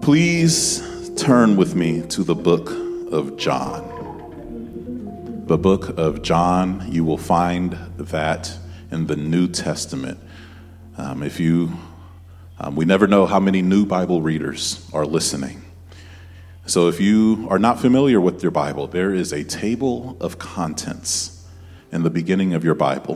Please turn with me to the book of John. The book of John, you will find that in the New Testament. We never know how many new Bible readers are listening. So if you are not familiar with your Bible, there is a table of contents in the beginning of your Bible.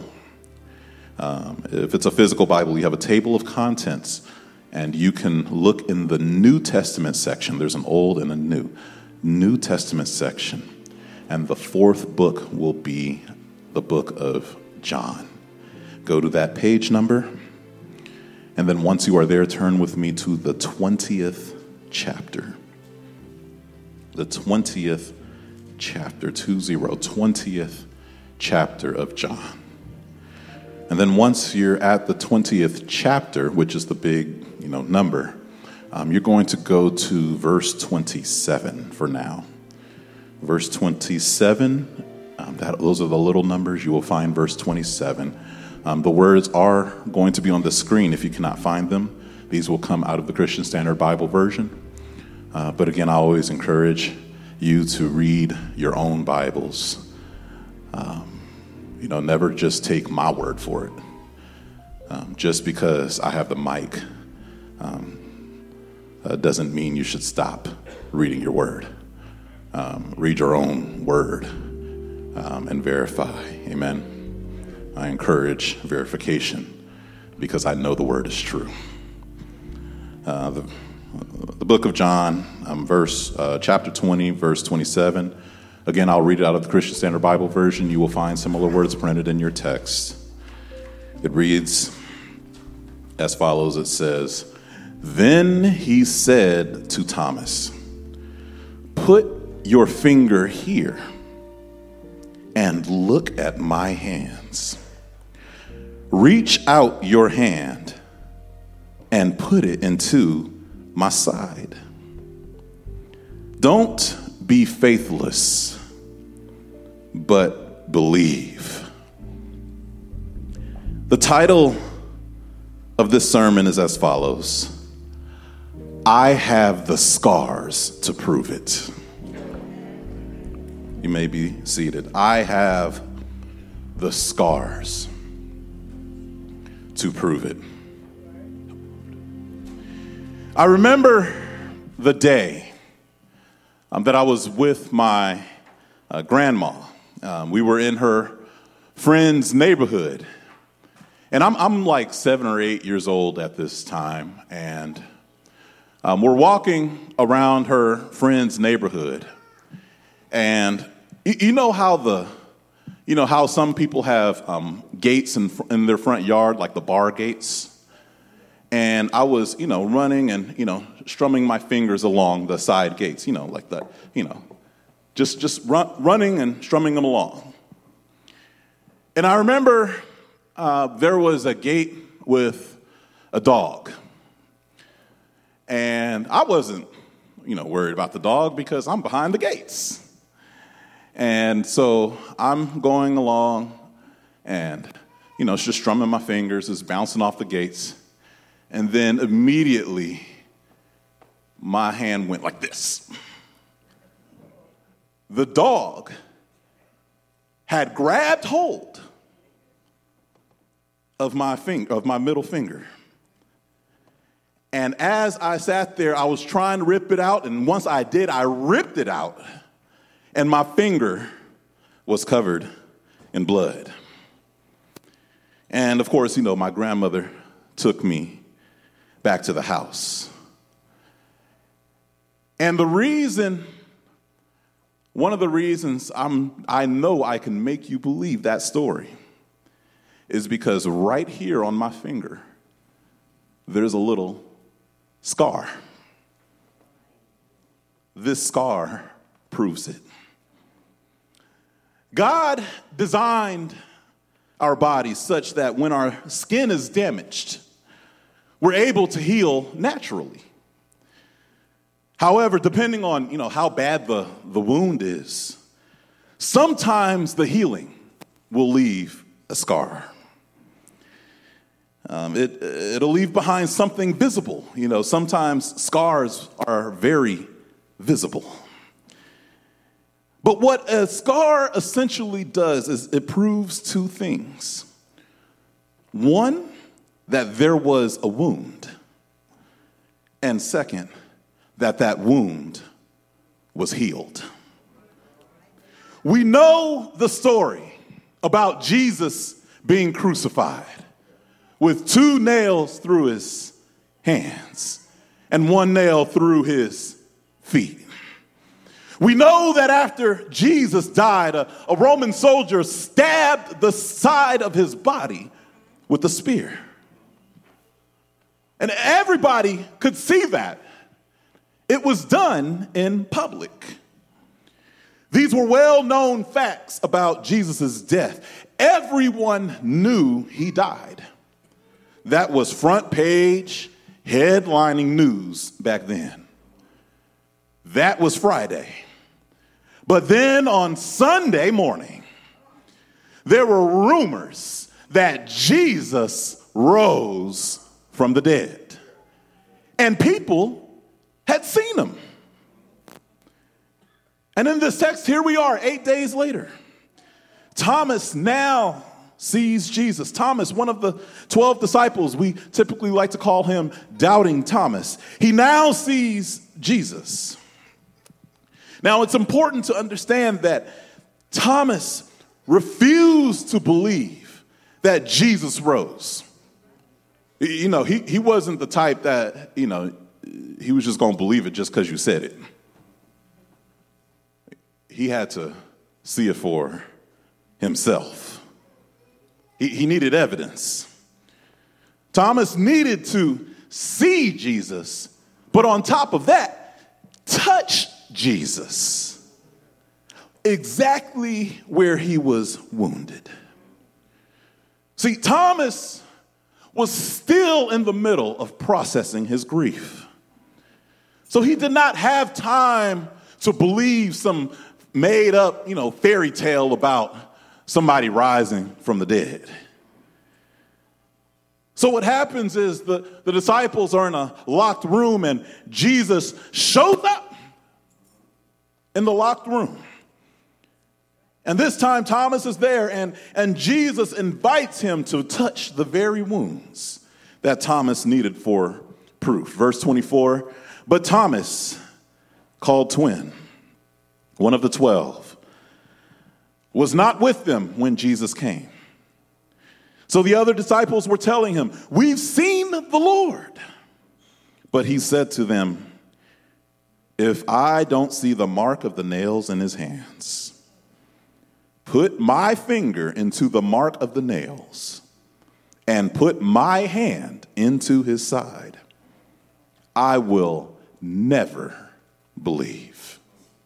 If it's a physical Bible, you have a table of contents, and you can look in the New Testament section. There's an Old and a New Testament section, and the fourth book will be the book of John. Go to that page number, and then once you are there, turn with me to the 20th chapter. The 20th chapter, 20th chapter of John. And then once you're at the 20th chapter, which is the big, number, you're going to go to verse 27 for now. Verse 27, those are the little numbers. You will find verse 27. The words are going to be on the screen if you cannot find them. These will come out of the Christian Standard Bible version. But again, I always encourage you to read your own Bibles. Never just take my word for it. Just because I have the mic doesn't mean you should stop reading your word. Read your own word and verify. Amen. I encourage verification because I know the word is true. The book of John, chapter 20, verse 27. Again, I'll read it out of the Christian Standard Bible version. You will find similar words printed in your text. It reads as follows. It says, "Then he said to Thomas, 'Put your finger here and look at my hands. Reach out your hand and put it into my side. Don't be faithless, but believe.'" The title of this sermon is as follows: "I have the scars to prove it." You may be seated. I have the scars to prove it. I remember the day that I was with my grandma. We were in her friend's neighborhood. And I'm like 7 or 8 years old at this time. And we're walking around her friend's neighborhood. And you know how some people have gates in their front yard, like the bar gates? And I was, running and, strumming my fingers along the side gates, like that, just running and strumming them along. And I remember there was a gate with a dog. And I wasn't, worried about the dog because I'm behind the gates. And so I'm going along and, it's just strumming my fingers, it's bouncing off the gates. And then immediately, my hand went like this. The dog had grabbed hold of my middle finger. And as I sat there, I was trying to rip it out. And once I did, I ripped it out. And my finger was covered in blood. And of course, my grandmother took me back to the house. And one of the reasons I know I can make you believe that story is because right here on my finger, there's a little scar. This scar proves it. God designed our bodies such that when our skin is damaged, we're able to heal naturally. However, depending on, how bad the wound is, sometimes the healing will leave a scar. It'll leave behind something visible. You know, sometimes scars are very visible. But what a scar essentially does is it proves two things. One, that there was a wound. And second, that wound was healed. We know the story about Jesus being crucified with 2 nails through his hands and 1 nail through his feet. We know that after Jesus died, a Roman soldier stabbed the side of his body with a spear. And everybody could see that. It was done in public. These were well-known facts about Jesus' death. Everyone knew he died. That was front page, headlining news back then. That was Friday. But then on Sunday morning, there were rumors that Jesus rose from the dead. And people had seen him. And in this text, here we are, 8 days later. Thomas now sees Jesus. Thomas, one of the 12 disciples, we typically like to call him Doubting Thomas. He now sees Jesus. Now, it's important to understand that Thomas refused to believe that Jesus rose. You know, he wasn't the type that, you know, he was just going to believe it just because you said it. He had to see it for himself. He needed evidence. Thomas needed to see Jesus, but on top of that, touch Jesus exactly where he was wounded. See, Thomas was still in the middle of processing his grief. So he did not have time to believe some made up, fairy tale about somebody rising from the dead. So what happens is the disciples are in a locked room and Jesus shows up in the locked room. And this time Thomas is there and Jesus invites him to touch the very wounds that Thomas needed for proof. Verse 24, but Thomas, called Twin, one of the 12, was not with them when Jesus came. So the other disciples were telling him, we've seen the Lord. But he said to them, if I don't see the mark of the nails in his hands, put my finger into the mark of the nails, and put my hand into his side, I will never believe.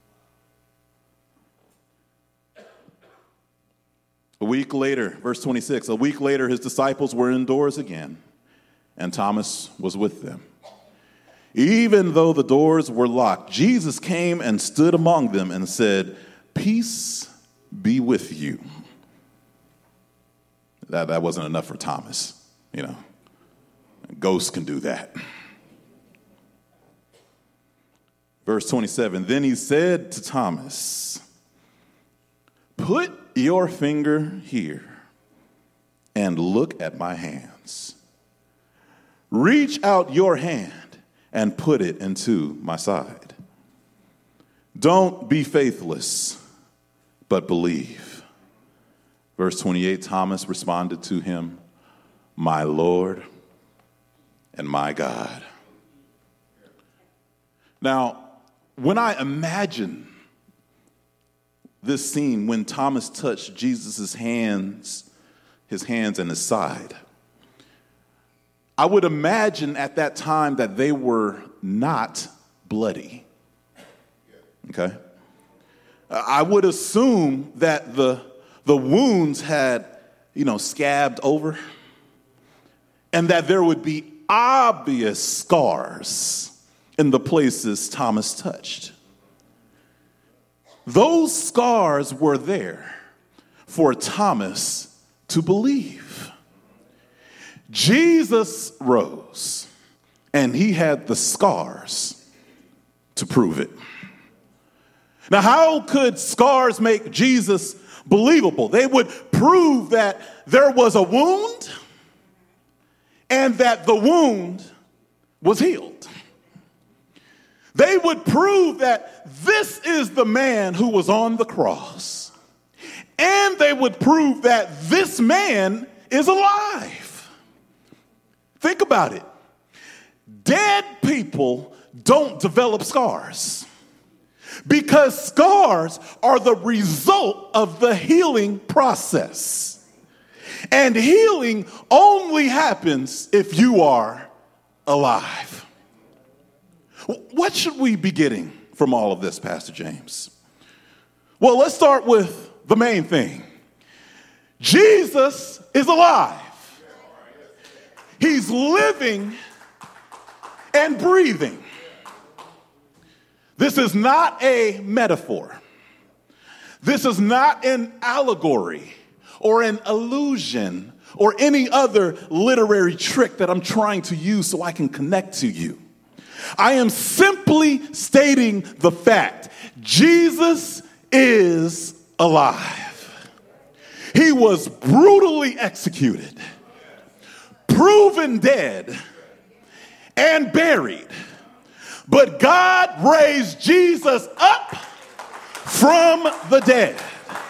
A week later, verse 26, a week later, his disciples were indoors again, and Thomas was with them. Even though the doors were locked, Jesus came and stood among them and said, peace be with you. That wasn't enough for Thomas, Ghosts can do that. Verse 27, then he said to Thomas, put your finger here and look at my hands. Reach out your hand and put it into my side. Don't be faithless, but believe. Verse 28, Thomas responded to him, my Lord and my God. Now, when I imagine this scene when Thomas touched Jesus' hands and his side, I would imagine at that time that they were not bloody. Okay? I would assume that the wounds had, scabbed over, and that there would be obvious scars in the places Thomas touched. Those scars were there for Thomas to believe. Jesus rose, and he had the scars to prove it. Now, how could scars make Jesus believable? They would prove that there was a wound and that the wound was healed. They would prove that this is the man who was on the cross. And they would prove that this man is alive. Think about it. Dead people don't develop scars because scars are the result of the healing process. And healing only happens if you are alive. What should we be getting from all of this, Pastor James? Well, let's start with the main thing. Jesus is alive. He's living and breathing. This is not a metaphor. This is not an allegory or an illusion or any other literary trick that I'm trying to use so I can connect to you. I am simply stating the fact. Jesus is alive. He was brutally executed, proven dead, and buried. But God raised Jesus up from the dead.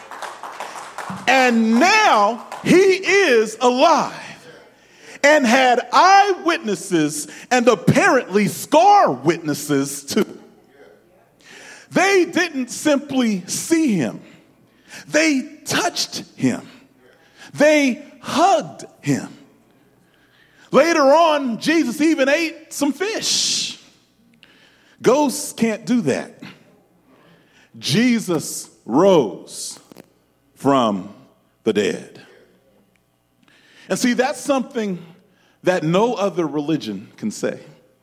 And now he is alive and had eyewitnesses and apparently scar witnesses too. They didn't simply see him. They touched him. They hugged him. Later on, Jesus even ate some fish. Ghosts can't do that. Jesus rose from the dead. And see, that's something that no other religion can say.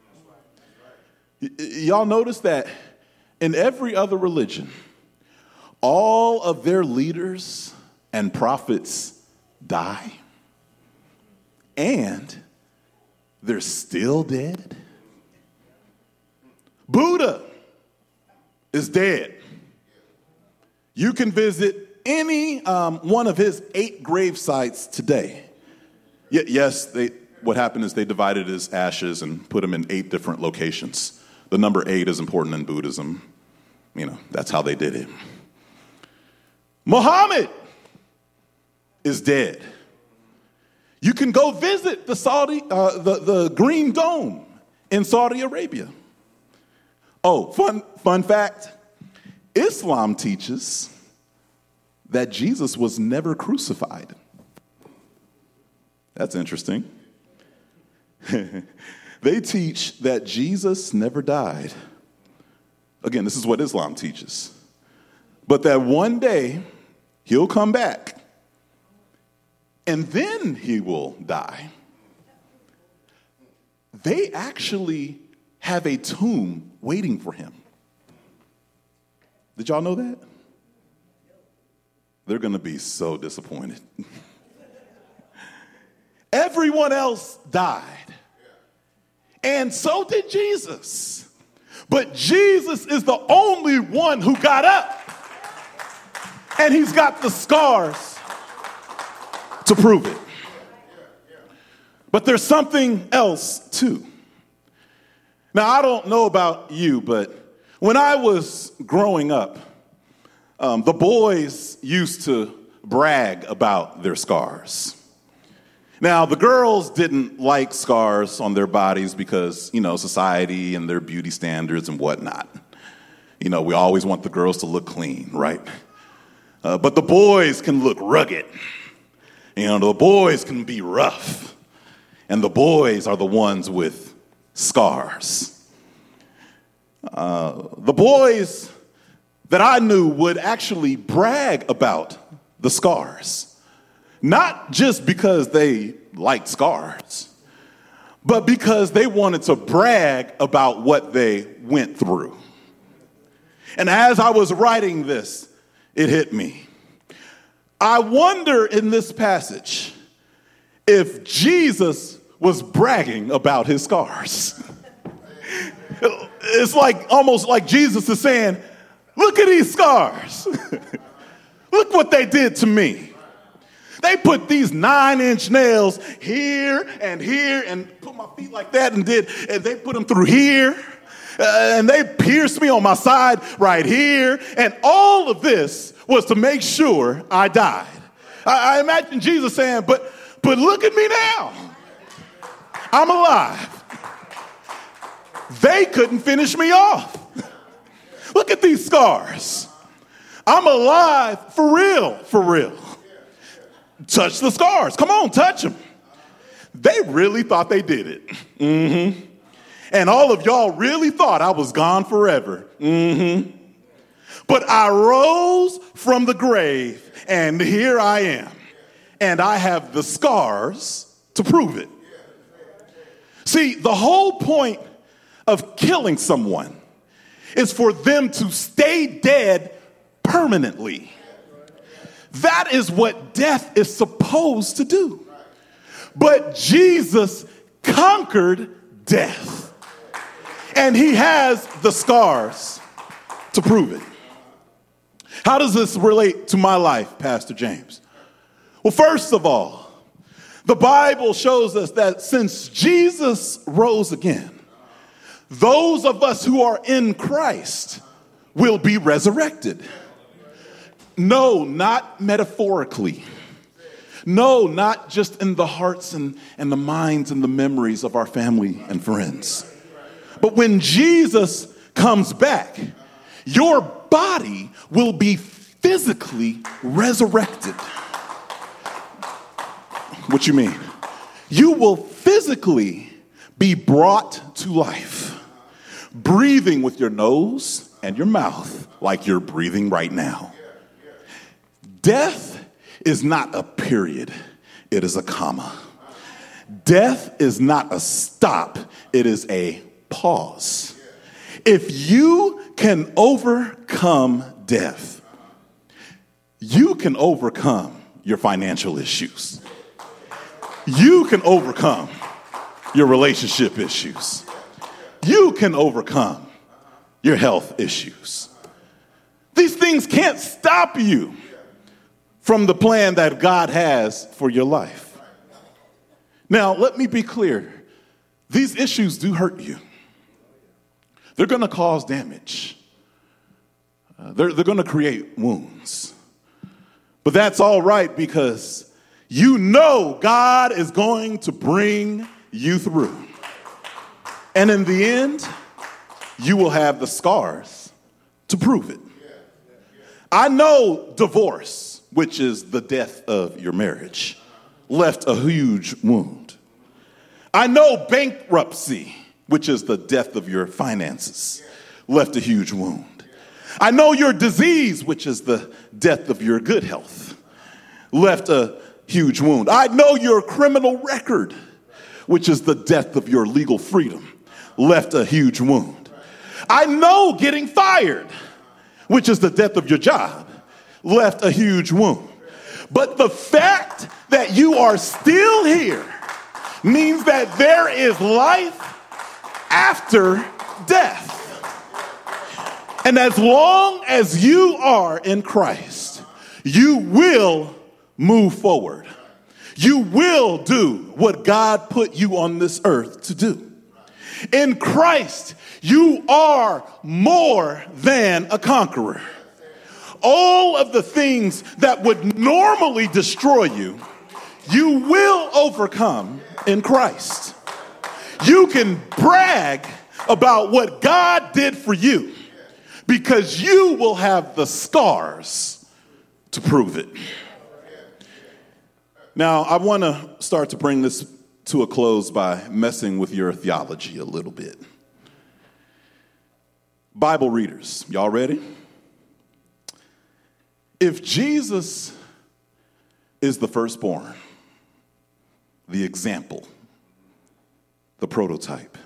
Y'all notice that in every other religion, all of their leaders and prophets die, and they're still dead. Buddha is dead. You can visit any one of his 8 grave sites today. Yes, what happened is they divided his ashes and put him in 8 different locations. The number 8 is important in Buddhism. That's how they did it. Muhammad is dead. You can go visit the Green Dome in Saudi Arabia. Oh, fun fact. Islam teaches that Jesus was never crucified. That's interesting. They teach that Jesus never died. Again, this is what Islam teaches. But that one day he'll come back and then he will die. They actually have a tomb waiting for him. Did y'all know that? They're going to be so disappointed. Everyone else died. And so did Jesus. But Jesus is the only one who got up. And he's got the scars to prove it. But there's something else too. Now, I don't know about you, but when I was growing up, the boys used to brag about their scars. Now, the girls didn't like scars on their bodies because, society and their beauty standards and whatnot. We always want the girls to look clean, right? But the boys can look rugged. The boys can be rough. And the boys are the ones with scars. The boys that I knew would actually brag about the scars. Not just because they liked scars, but because they wanted to brag about what they went through. And as I was writing this, it hit me. I wonder in this passage if Jesus was bragging about his scars. It's like almost like Jesus is saying, look at these scars. Look what they did to me. They put these 9-inch nails here and put my feet like that and they put them through here. And they pierced me on my side right here. And all of this was to make sure I died. I imagine Jesus saying, but look at me now. I'm alive. They couldn't finish me off. Look at these scars. I'm alive for real, for real. Touch the scars. Come on, touch them. They really thought they did it. Mm-hmm. And all of y'all really thought I was gone forever. Mm-hmm. But I rose from the grave, and here I am. And I have the scars to prove it. See, the whole point of killing someone is for them to stay dead permanently. That is what death is supposed to do. But Jesus conquered death. And he has the scars to prove it. How does this relate to my life, Pastor James? Well, first of all, the Bible shows us that since Jesus rose again, those of us who are in Christ will be resurrected. No, not metaphorically. No, not just in the hearts and the minds and the memories of our family and friends. But when Jesus comes back, your body will be physically resurrected. What you mean? You will physically be brought to life, breathing with your nose and your mouth like you're breathing right now. Death is not a period, it is a comma. Death is not a stop, it is a pause. If you can overcome death, you can overcome your financial issues. You can overcome your relationship issues. You can overcome your health issues. These things can't stop you from the plan that God has for your life. Now, let me be clear. These issues do hurt you. They're going to cause damage. They're going to create wounds. But that's all right because you know God is going to bring you through. And in the end, you will have the scars to prove it. I know divorce, which is the death of your marriage, left a huge wound. I know bankruptcy, which is the death of your finances, left a huge wound. I know your disease, which is the death of your good health, left a huge wound. I know your criminal record, which is the death of your legal freedom, left a huge wound. I know getting fired, which is the death of your job, left a huge wound. But the fact that you are still here means that there is life after death. And as long as you are in Christ, you will move forward. You will do what God put you on this earth to do. In Christ, you are more than a conqueror. All of the things that would normally destroy you, you will overcome in Christ. You can brag about what God did for you because you will have the scars to prove it. Now, I want to start to bring this to a close by messing with your theology a little bit. Bible readers, y'all ready? If Jesus is the firstborn, the example, the prototype,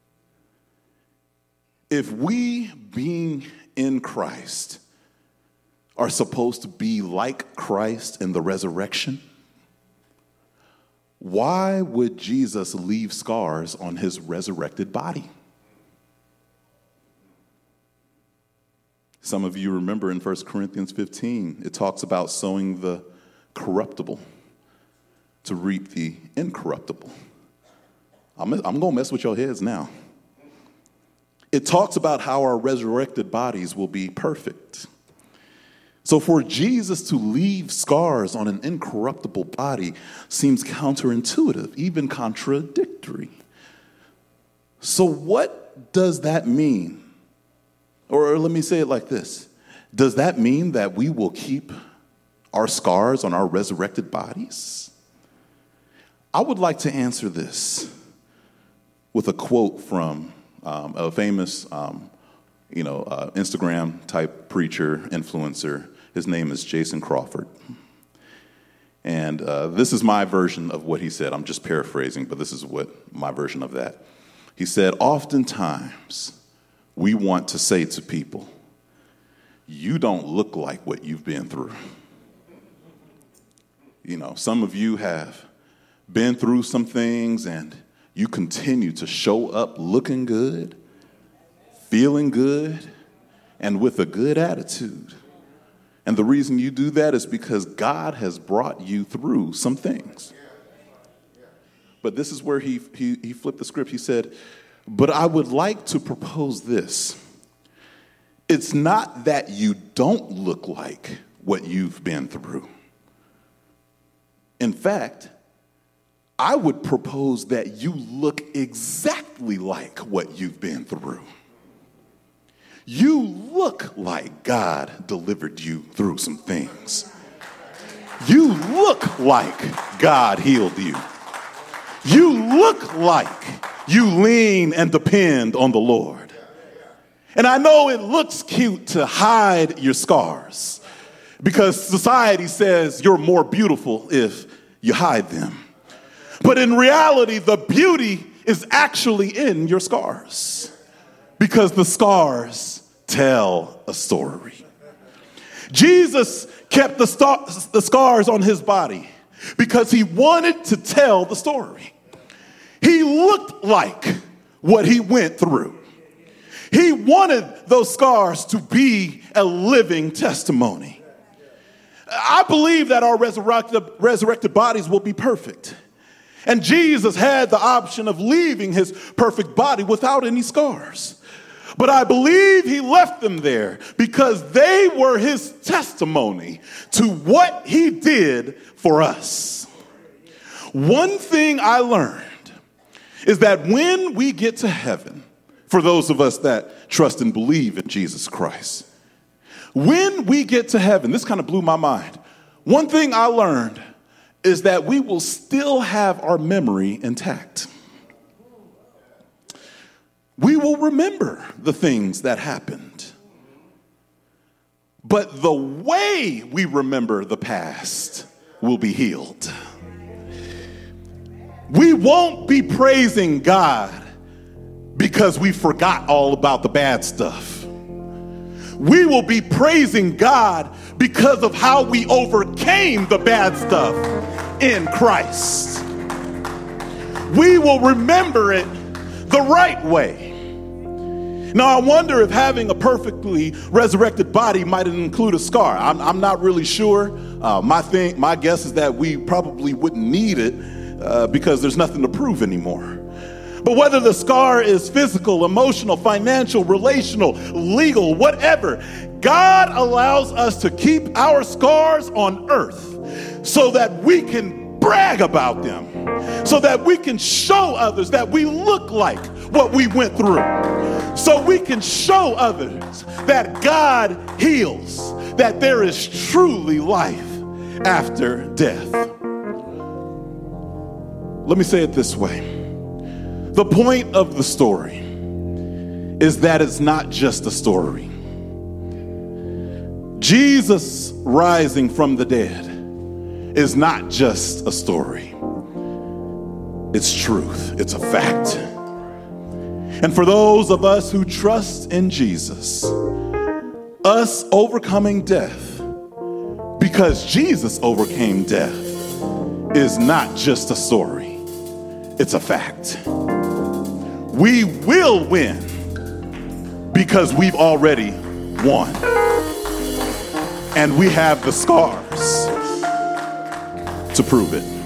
if we, being in Christ, are supposed to be like Christ in the resurrection, Why would Jesus leave scars on his resurrected body? Some of you remember in 1 Corinthians 15, it talks about sowing the corruptible to reap the incorruptible. I'm going to mess with your heads now. It talks about how our resurrected bodies will be perfect. So for Jesus to leave scars on an incorruptible body seems counterintuitive, even contradictory. So what does that mean? Or let me say it like this. Does that mean that we will keep our scars on our resurrected bodies? I would like to answer this with a quote from a famous Instagram type preacher, influencer. His name is Jason Crawford. And this is my version of what he said. I'm just paraphrasing, but this is what my version of that. He said, oftentimes we want to say to people, you don't look like what you've been through. You know, some of you have been through some things and you continue to show up looking good, feeling good, and with a good attitude. And the reason you do that is because God has brought you through some things. But this is where he flipped the script. He said, but I would like to propose this. It's not that you don't look like what you've been through. In fact, I would propose that you look exactly like what you've been through. You look like God delivered you through some things. You look like God healed you. You look like you lean and depend on the Lord. And I know it looks cute to hide your scars because society says you're more beautiful if you hide them. But in reality, the beauty is actually in your scars because the scars tell a story. Jesus kept the scars on his body because he wanted to tell the story. He looked like what he went through. He wanted those scars to be a living testimony. I believe that our resurrected bodies will be perfect. And Jesus had the option of leaving his perfect body without any scars. But I believe he left them there because they were his testimony to what he did for us. One thing I learned is that when we get to heaven, for those of us that trust and believe in Jesus Christ, when we get to heaven, this kind of blew my mind. One thing I learned is that we will still have our memory intact. We will remember the things that happened. But the way we remember the past will be healed. We won't be praising God because we forgot all about the bad stuff. We will be praising God because of how we overcame the bad stuff in Christ. We will remember it the right way. Now, I wonder if having a perfectly resurrected body might include a scar. I'm not really sure. My guess is that we probably wouldn't need it because there's nothing to prove anymore. But whether the scar is physical, emotional, financial, relational, legal, whatever, God allows us to keep our scars on earth so that we can brag about them, so that we can show others that we look like what we went through, so we can show others that God heals, that there is truly life after death. Let me say it this way. The point of the story is that it's not just a story. Jesus rising from the dead is not just a story. It's truth. It's a fact. And for those of us who trust in Jesus, us overcoming death because Jesus overcame death is not just a story, it's a fact. We will win because we've already won. And we have the scars to prove it.